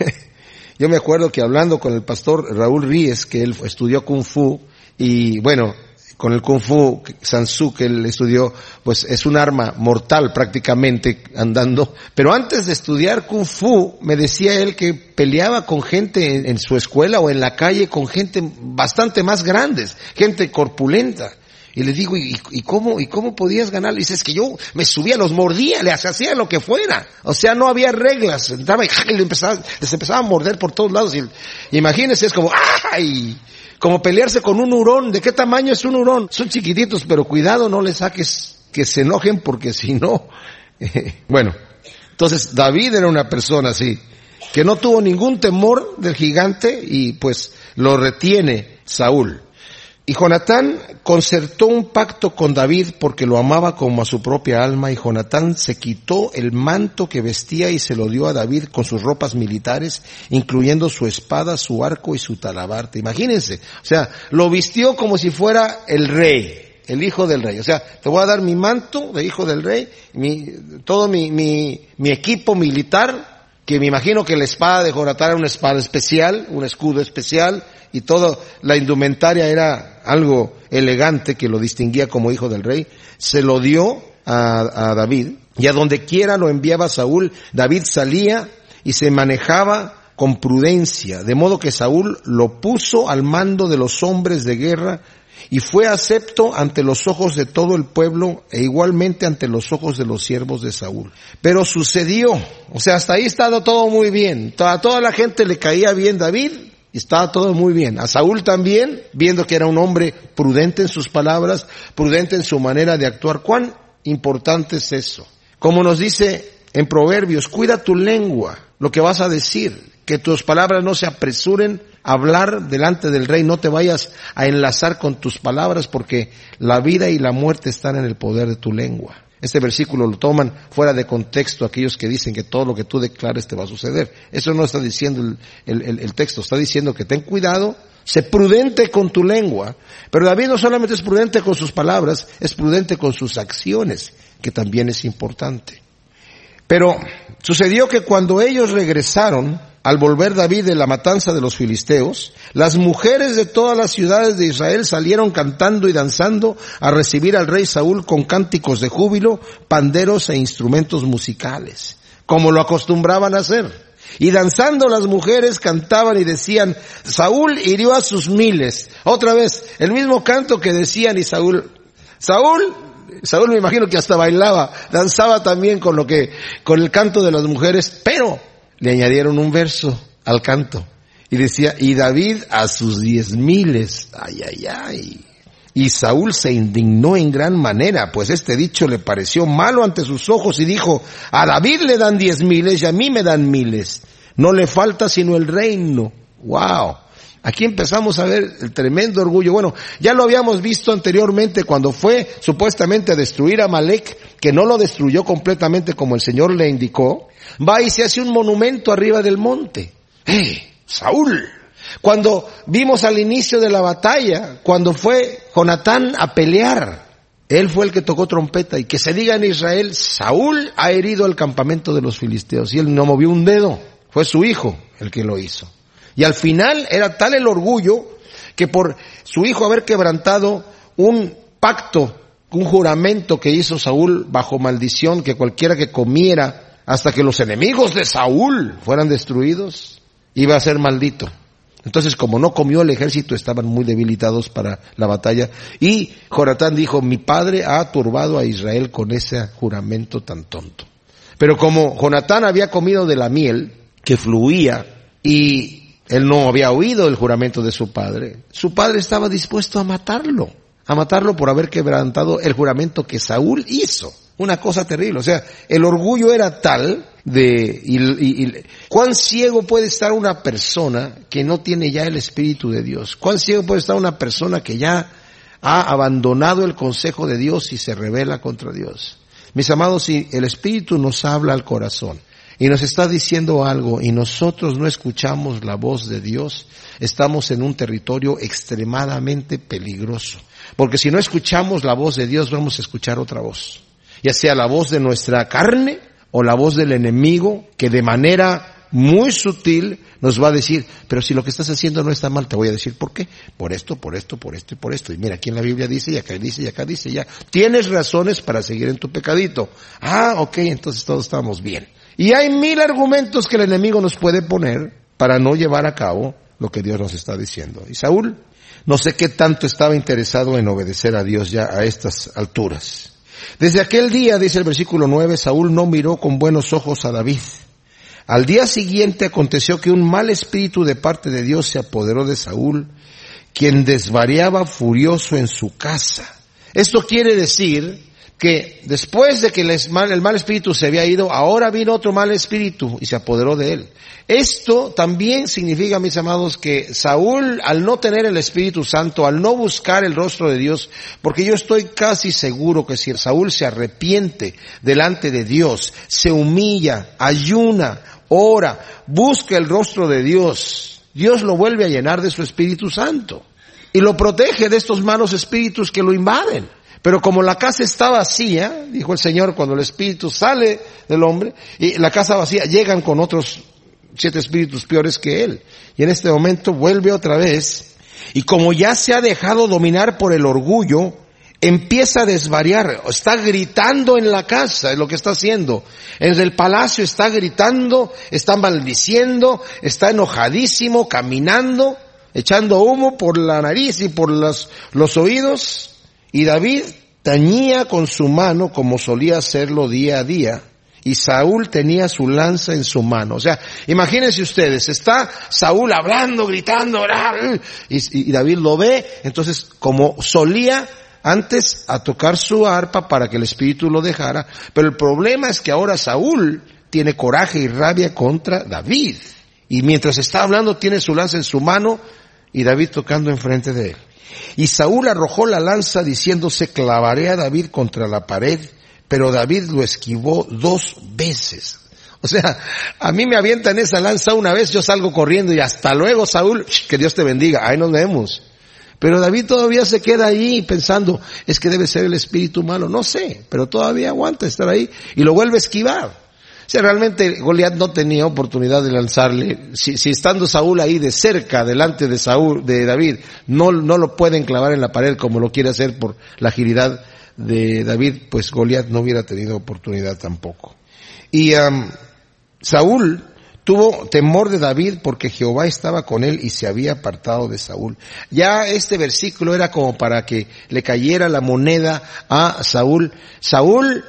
Yo me acuerdo que hablando con el pastor Raúl Ríez, que él estudió Kung Fu, y bueno, con el Kung Fu, Sansu, que él estudió, pues es un arma mortal prácticamente andando. Pero antes de estudiar Kung Fu, me decía él que peleaba con gente en, en su escuela o en la calle, con gente bastante más grandes, gente corpulenta. Y le digo, ¿y, y cómo, y cómo podías ganar? Y dice, es que yo me subía, los mordía, les hacía lo que fuera. O sea, no había reglas. Entraba y, y le empezaba, les empezaba a morder por todos lados. Y, y imagínense, es como, ¡ay! Como pelearse con un hurón. ¿De qué tamaño es un hurón? Son chiquititos, pero cuidado, no les saques que se enojen, porque si no... Eh, bueno, entonces David era una persona así, que no tuvo ningún temor del gigante y pues lo retiene Saúl. Y Jonatán concertó un pacto con David porque lo amaba como a su propia alma, y Jonatán se quitó el manto que vestía y se lo dio a David con sus ropas militares, incluyendo su espada, su arco y su talabarte. Imagínense, o sea, lo vistió como si fuera el rey, el hijo del rey. O sea, te voy a dar mi manto de hijo del rey, mi, todo mi, mi, mi equipo militar, que me imagino que la espada de Jonatán era una espada especial, un escudo especial, y toda la indumentaria era algo elegante que lo distinguía como hijo del rey. Se lo dio a, a David, y a donde quiera lo enviaba Saúl, David salía y se manejaba con prudencia, de modo que Saúl lo puso al mando de los hombres de guerra, y fue acepto ante los ojos de todo el pueblo e igualmente ante los ojos de los siervos de Saúl. Pero sucedió, o sea, hasta ahí estaba todo muy bien, a toda la gente le caía bien David, y estaba todo muy bien. A Saúl también, viendo que era un hombre prudente en sus palabras, prudente en su manera de actuar. ¿Cuán importante es eso? Como nos dice en Proverbios, cuida tu lengua, lo que vas a decir, que tus palabras no se apresuren a hablar delante del rey, no te vayas a enlazar con tus palabras, porque la vida y la muerte están en el poder de tu lengua. Este versículo lo toman fuera de contexto aquellos que dicen que todo lo que tú declares te va a suceder. Eso no está diciendo el, el, el, el texto, está diciendo que ten cuidado, sé prudente con tu lengua. Pero David no solamente es prudente con sus palabras, es prudente con sus acciones, que también es importante. Pero sucedió que cuando ellos regresaron, al volver David de la matanza de los filisteos, las mujeres de todas las ciudades de Israel salieron cantando y danzando a recibir al rey Saúl con cánticos de júbilo, panderos e instrumentos musicales, como lo acostumbraban a hacer. Y danzando las mujeres cantaban y decían, Saúl hirió a sus miles. Otra vez, el mismo canto que decían, y Saúl Saúl, Saúl me imagino que hasta bailaba, danzaba también con lo que, con el canto de las mujeres, pero le añadieron un verso al canto. Y decía, y David a sus diez miles. Ay, ay, ay. Y Saúl se indignó en gran manera, pues este dicho le pareció malo ante sus ojos y dijo, a David le dan diez miles y a mí me dan miles. No le falta sino el reino. Wow. Aquí empezamos a ver el tremendo orgullo. Bueno, ya lo habíamos visto anteriormente cuando fue supuestamente a destruir a Amalek, que no lo destruyó completamente como el Señor le indicó. Va y se hace un monumento arriba del monte. ¡Eh! Saúl. Cuando vimos al inicio de la batalla, cuando fue Jonatán a pelear, él fue el que tocó trompeta, y que se diga en Israel, Saúl ha herido el campamento de los filisteos, y él no movió un dedo, fue su hijo el que lo hizo. Y al final era tal el orgullo que por su hijo haber quebrantado un pacto, un juramento que hizo Saúl bajo maldición, que cualquiera que comiera hasta que los enemigos de Saúl fueran destruidos, iba a ser maldito. Entonces, como no comió el ejército, estaban muy debilitados para la batalla. Y Jonatán dijo, mi padre ha turbado a Israel con ese juramento tan tonto. Pero como Jonatán había comido de la miel que fluía y él no había oído el juramento de su padre, su padre estaba dispuesto a matarlo. A matarlo por haber quebrantado el juramento que Saúl hizo. Una cosa terrible. O sea, el orgullo era tal de, y, y, y, ¿cuán ciego puede estar una persona que no tiene ya el Espíritu de Dios? ¿Cuán ciego puede estar una persona que ya ha abandonado el consejo de Dios y se rebela contra Dios? Mis amados, si el Espíritu nos habla al corazón y nos está diciendo algo y nosotros no escuchamos la voz de Dios, estamos en un territorio extremadamente peligroso. Porque si no escuchamos la voz de Dios, vamos a escuchar otra voz. Ya sea la voz de nuestra carne o la voz del enemigo, que de manera muy sutil nos va a decir, pero si lo que estás haciendo no está mal, te voy a decir por qué. Por esto, por esto, por esto y por esto. Y mira, aquí en la Biblia dice, y acá dice, y acá dice, ya. Tienes razones para seguir en tu pecadito. Ah, ok, entonces todos estamos bien. Y hay mil argumentos que el enemigo nos puede poner para no llevar a cabo lo que Dios nos está diciendo. Y Saúl, no sé qué tanto estaba interesado en obedecer a Dios ya a estas alturas. Desde aquel día, dice el versículo nueve, Saúl no miró con buenos ojos a David. Al día siguiente aconteció que un mal espíritu de parte de Dios se apoderó de Saúl, quien desvariaba furioso en su casa. Esto quiere decir que después de que el mal, el mal espíritu se había ido, ahora vino otro mal espíritu y se apoderó de él. Esto también significa, mis amados, que Saúl, al no tener el Espíritu Santo, al no buscar el rostro de Dios, porque yo estoy casi seguro que si Saúl se arrepiente delante de Dios, se humilla, ayuna, ora, busca el rostro de Dios, Dios lo vuelve a llenar de su Espíritu Santo y lo protege de estos malos espíritus que lo invaden. Pero como la casa está vacía, dijo el Señor, cuando el espíritu sale del hombre, y la casa vacía, llegan con otros siete espíritus peores que él. Y en este momento vuelve otra vez, y como ya se ha dejado dominar por el orgullo, empieza a desvariar, está gritando en la casa, es lo que está haciendo. En el palacio está gritando, está maldiciendo, está enojadísimo, caminando, echando humo por la nariz y por los, los oídos. Y David tañía con su mano como solía hacerlo día a día. Y Saúl tenía su lanza en su mano. O sea, imagínense ustedes, está Saúl hablando, gritando, y, y David lo ve. Entonces, como solía antes a tocar su arpa para que el espíritu lo dejara. Pero el problema es que ahora Saúl tiene coraje y rabia contra David. Y mientras está hablando tiene su lanza en su mano y David tocando enfrente de él. Y Saúl arrojó la lanza diciéndose, clavaré a David contra la pared, pero David lo esquivó dos veces. O sea, a mí me avientan esa lanza una vez, yo salgo corriendo y hasta luego, Saúl, que Dios te bendiga, ahí nos vemos. Pero David todavía se queda ahí pensando, es que debe ser el espíritu malo, no sé, pero todavía aguanta estar ahí y lo vuelve a esquivar. O sea, realmente Goliat no tenía oportunidad de lanzarle. Si, si estando Saúl ahí de cerca, delante de Saúl, de David, no, no lo pueden clavar en la pared como lo quiere hacer por la agilidad de David, pues Goliat no hubiera tenido oportunidad tampoco. Y um, Saúl tuvo temor de David porque Jehová estaba con él y se había apartado de Saúl. Ya este versículo era como para que le cayera la moneda a Saúl. Saúl,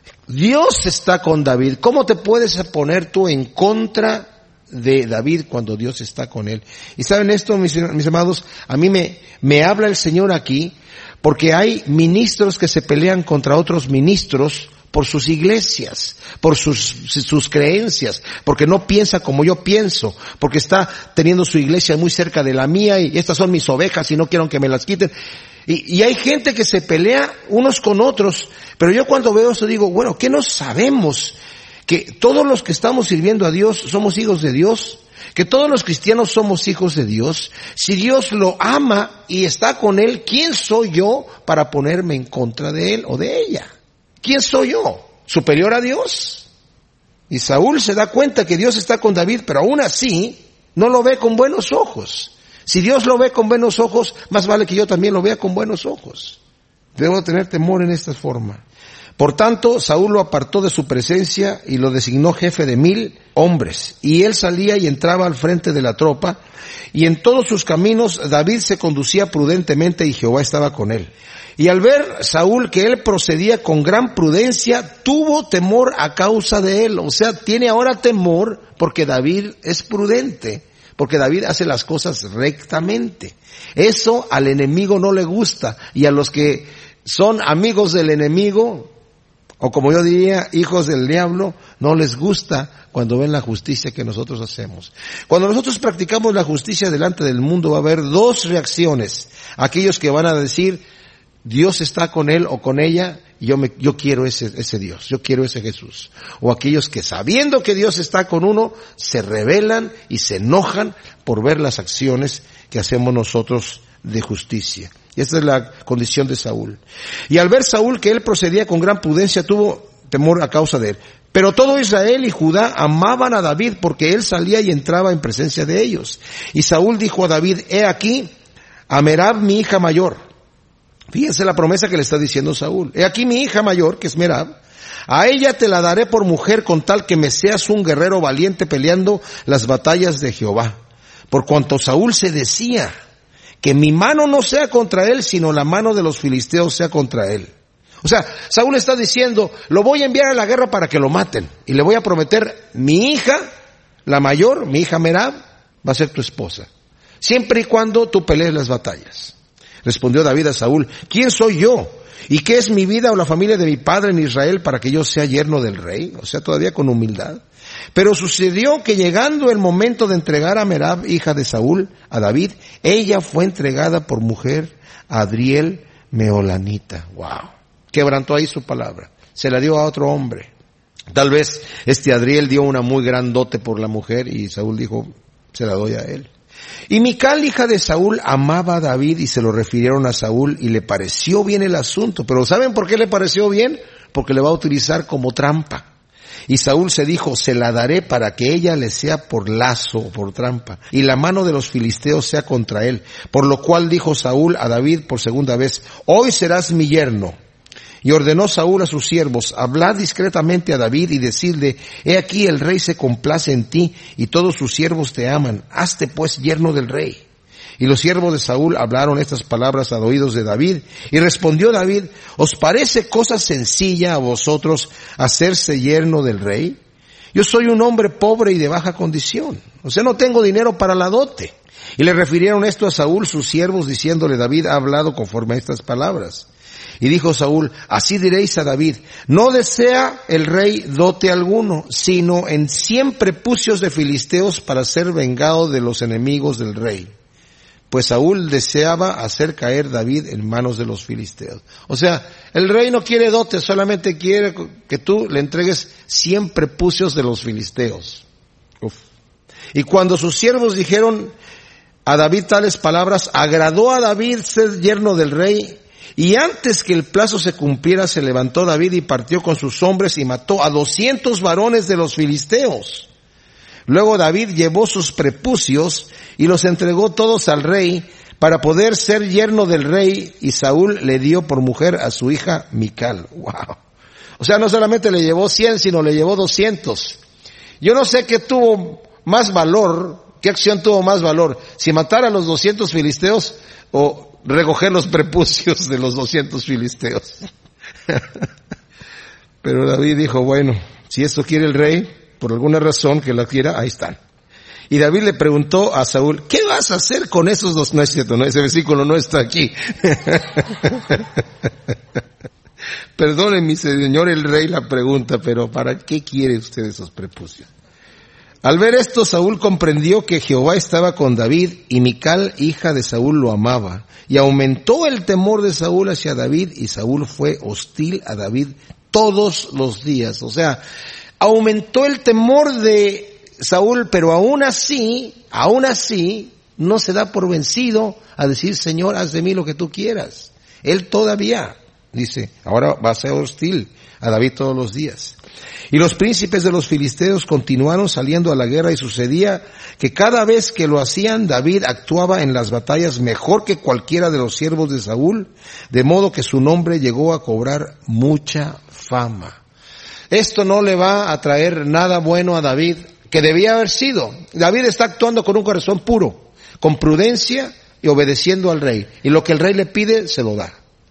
Dios está con David. ¿Cómo te puedes poner tú en contra de David cuando Dios está con él? Y saben esto, mis, mis amados, a mí me, me habla el Señor aquí porque hay ministros que se pelean contra otros ministros por sus iglesias, por sus, sus creencias, porque no piensa como yo pienso, porque está teniendo su iglesia muy cerca de la mía y estas son mis ovejas y no quiero que me las quiten. Y, y hay gente que se pelea unos con otros, pero yo cuando veo eso digo, bueno, ¿qué no sabemos? Que todos los que estamos sirviendo a Dios somos hijos de Dios, que todos los cristianos somos hijos de Dios. Si Dios lo ama y está con él, ¿quién soy yo para ponerme en contra de él o de ella? ¿Quién soy yo? ¿Superior a Dios? Y Saúl se da cuenta que Dios está con David, pero aún así no lo ve con buenos ojos. Si Dios lo ve con buenos ojos, más vale que yo también lo vea con buenos ojos. Debo tener temor en esta forma. Por tanto, Saúl lo apartó de su presencia y lo designó jefe de mil hombres. Y él salía y entraba al frente de la tropa, y en todos sus caminos David se conducía prudentemente y Jehová estaba con él. Y al ver Saúl que él procedía con gran prudencia, tuvo temor a causa de él. O sea, tiene ahora temor porque David es prudente, porque David hace las cosas rectamente. Eso al enemigo no le gusta, y a los que son amigos del enemigo, o como yo diría, hijos del diablo, no les gusta cuando ven la justicia que nosotros hacemos. Cuando nosotros practicamos la justicia delante del mundo va a haber dos reacciones. Aquellos que van a decir, Dios está con él o con ella, y yo me, yo quiero ese, ese Dios, yo quiero ese Jesús. O aquellos que sabiendo que Dios está con uno, se rebelan y se enojan por ver las acciones que hacemos nosotros de justicia. Y esta es la condición de Saúl. Y al ver Saúl que él procedía con gran prudencia, tuvo temor a causa de él. Pero todo Israel y Judá amaban a David porque él salía y entraba en presencia de ellos. Y Saúl dijo a David, he aquí a Merab mi hija mayor. Fíjense la promesa que le está diciendo Saúl. He aquí mi hija mayor, que es Merab, a ella te la daré por mujer con tal que me seas un guerrero valiente peleando las batallas de Jehová. Por cuanto Saúl se decía, que mi mano no sea contra él, sino la mano de los filisteos sea contra él. O sea, Saúl está diciendo, lo voy a enviar a la guerra para que lo maten. Y le voy a prometer, mi hija, la mayor, mi hija Merab, va a ser tu esposa. Siempre y cuando tú pelees las batallas. Respondió David a Saúl, ¿quién soy yo? ¿Y qué es mi vida o la familia de mi padre en Israel para que yo sea yerno del rey? O sea, todavía con humildad. Pero sucedió que llegando el momento de entregar a Merab, hija de Saúl, a David, ella fue entregada por mujer a Adriel Meholanita. Wow. Quebrantó ahí su palabra. Se la dio a otro hombre. Tal vez este Adriel dio una muy gran dote por la mujer y Saúl dijo, se la doy a él. Y Mical, hija de Saúl, amaba a David y se lo refirieron a Saúl y le pareció bien el asunto. Pero ¿saben por qué le pareció bien? Porque le va a utilizar como trampa. Y Saúl se dijo, se la daré para que ella le sea por lazo o por trampa, y la mano de los filisteos sea contra él. Por lo cual dijo Saúl a David por segunda vez, hoy serás mi yerno. Y ordenó Saúl a sus siervos, hablad discretamente a David y decidle, he aquí el rey se complace en ti y todos sus siervos te aman, hazte pues yerno del rey. Y los siervos de Saúl hablaron estas palabras a oídos de David, y respondió David, ¿os parece cosa sencilla a vosotros hacerse yerno del rey? Yo soy un hombre pobre y de baja condición, o sea, no tengo dinero para la dote. Y le refirieron esto a Saúl sus siervos, diciéndole, David ha hablado conforme a estas palabras. Y dijo Saúl, así diréis a David, no desea el rey dote alguno, sino en cien prepucios de filisteos para ser vengado de los enemigos del rey. Pues Saúl deseaba hacer caer David en manos de los filisteos. O sea, el rey no quiere dote, solamente quiere que tú le entregues cien prepucios de los filisteos. Uf. Y cuando sus siervos dijeron a David tales palabras, agradó a David ser yerno del rey, y antes que el plazo se cumpliera, se levantó David y partió con sus hombres y mató a doscientos varones de los filisteos. Luego David llevó sus prepucios y los entregó todos al rey para poder ser yerno del rey, y Saúl le dio por mujer a su hija Mical. Wow. O sea, no solamente le llevó cien, sino le llevó doscientos. Yo no sé qué tuvo más valor, qué acción tuvo más valor, si matar a los doscientos filisteos o recoger los prepucios de los doscientos filisteos. Pero David dijo, bueno, si esto quiere el rey, por alguna razón que la quiera, ahí están. Y David le preguntó a Saúl, ¿qué vas a hacer con esos dos? No es cierto, no, ese versículo no está aquí. Perdone mi señor el rey la pregunta, pero ¿para qué quiere usted esos prepucios? Al ver esto, Saúl comprendió que Jehová estaba con David y Mical, hija de Saúl, lo amaba. Y aumentó el temor de Saúl hacia David y Saúl fue hostil a David todos los días. O sea, aumentó el temor de Saúl, pero aún así, aún así, no se da por vencido a decir, Señor, haz de mí lo que tú quieras. Él todavía dice, ahora va a ser hostil a David todos los días. Y los príncipes de los filisteos continuaron saliendo a la guerra y sucedía que cada vez que lo hacían, David actuaba en las batallas mejor que cualquiera de los siervos de Saúl, de modo que su nombre llegó a cobrar mucha fama. Esto no le va a traer nada bueno a David, que debía haber sido. David está actuando con un corazón puro, con prudencia y obedeciendo al rey. Y lo que el rey le pide, se lo da.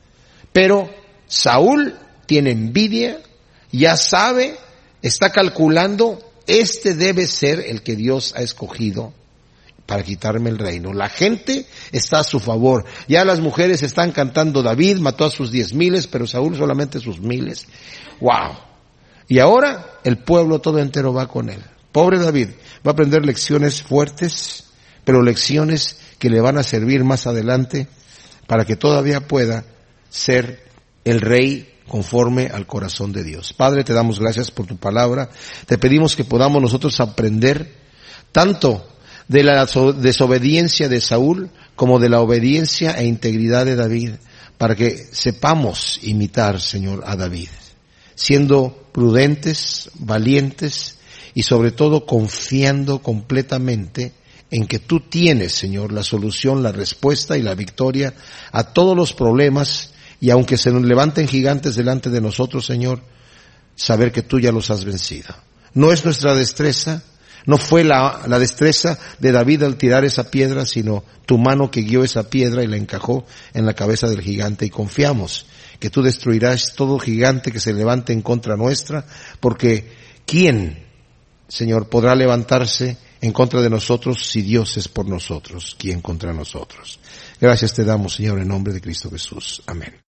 Pero Saúl tiene envidia, ya sabe, está calculando, este debe ser el que Dios ha escogido para quitarme el reino. La gente está a su favor. Ya las mujeres están cantando, David mató a sus diez miles, pero Saúl solamente sus miles. ¡Wow! Y ahora el pueblo todo entero va con él. Pobre David, va a aprender lecciones fuertes, pero lecciones que le van a servir más adelante para que todavía pueda ser el rey conforme al corazón de Dios. Padre, te damos gracias por tu palabra. Te pedimos que podamos nosotros aprender tanto de la desobediencia de Saúl como de la obediencia e integridad de David, para que sepamos imitar, Señor, a David, siendo prudentes, valientes y sobre todo confiando completamente en que tú tienes, Señor, la solución, la respuesta y la victoria a todos los problemas. Y aunque se nos levanten gigantes delante de nosotros, Señor, saber que tú ya los has vencido. No es nuestra destreza, no fue la, la destreza de David al tirar esa piedra, sino tu mano que guió esa piedra y la encajó en la cabeza del gigante. Y confiamos que tú destruirás todo gigante que se levante en contra nuestra, porque ¿quién, Señor, podrá levantarse en contra de nosotros si Dios es por nosotros? ¿Quién contra nosotros? Gracias te damos, Señor, en nombre de Cristo Jesús. Amén.